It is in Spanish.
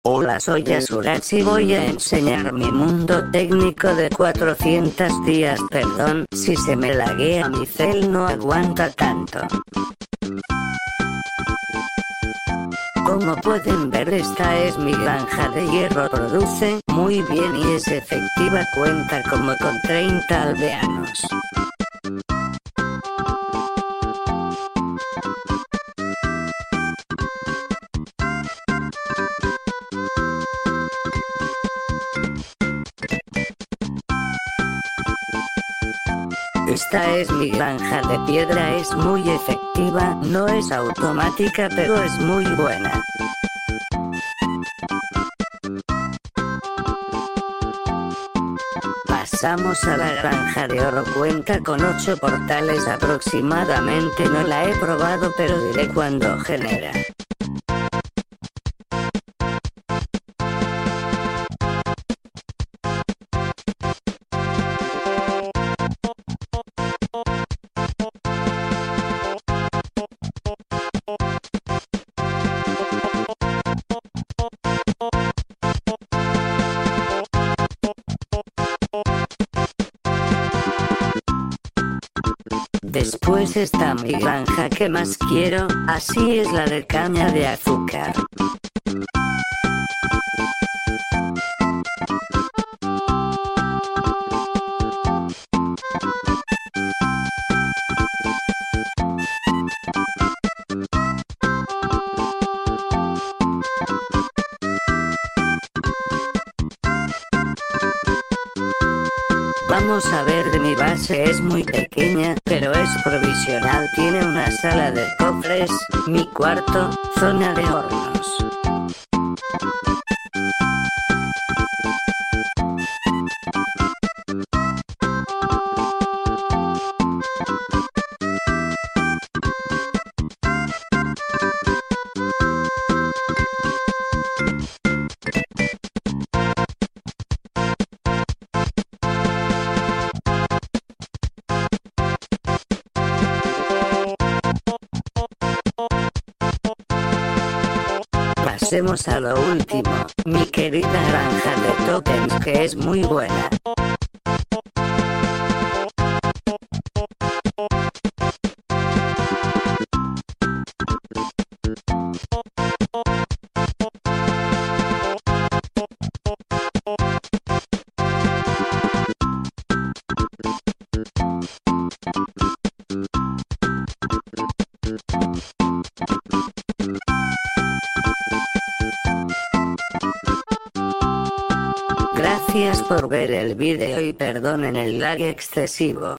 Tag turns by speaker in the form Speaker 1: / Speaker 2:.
Speaker 1: Hola, soy Yasuratz y voy a enseñar mi mundo técnico de 400 días. Perdón, si se me laguea, mi cel no aguanta tanto. Como pueden ver, esta es mi granja de hierro. Produce muy bien y es efectiva, cuenta como con 30 aldeanos. Esta es mi granja de piedra, es muy efectiva, no es automática pero es muy buena. Pasamos a la granja de oro, cuenta con 8 portales aproximadamente, no la he probado pero diré cuando genera. Después está mi granja que más quiero, así es la de caña de azúcar. Vamos a ver, de mi base es muy pequeña, pero es provisional, tiene una sala de cofres, mi cuarto, zona de hornos. Pasemos a lo último, mi querida granja de tokens, que es muy buena. Gracias por ver el video y perdonen el lag excesivo.